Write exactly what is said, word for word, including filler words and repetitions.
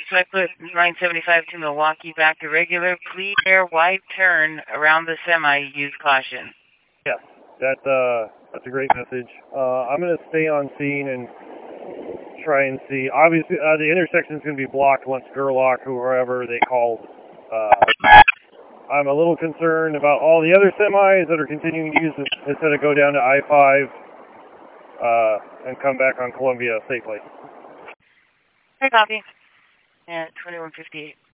so I put nine seventy-five to Milwaukee back to regular, clear, wide turn around the semi, use caution. Yes, that, uh, that's a great message. Uh, I'm going to stay on scene and try and see. Obviously, uh, the intersection is going to be blocked once Gerlach or whoever they call. Uh, I'm a little concerned about all the other semis that are continuing to use this instead of go down to I five uh, and come back on Columbia safely. Hey, copy. Yeah, twenty-one fifty-eight.